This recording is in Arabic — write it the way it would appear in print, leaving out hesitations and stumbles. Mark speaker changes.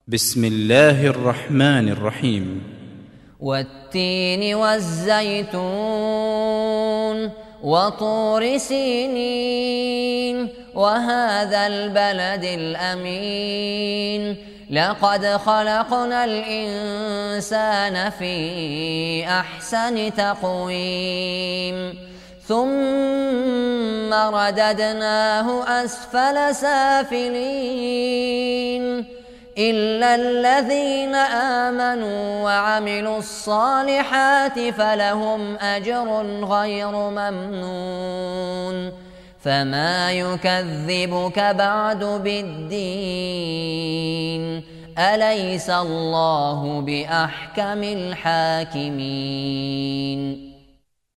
Speaker 1: بسم الله الرحمن الرحيم.
Speaker 2: والتين والزيتون وطور سينين وهذا البلد الأمين لقد خلقنا الإنسان في أحسن تقويم ثم رددناه أسفل سافلين إلا الذين آمنوا وعملوا الصالحات فلهم أجر غير ممنون فما يكذبك بعد بالدين أليس الله بأحكم الحاكمين.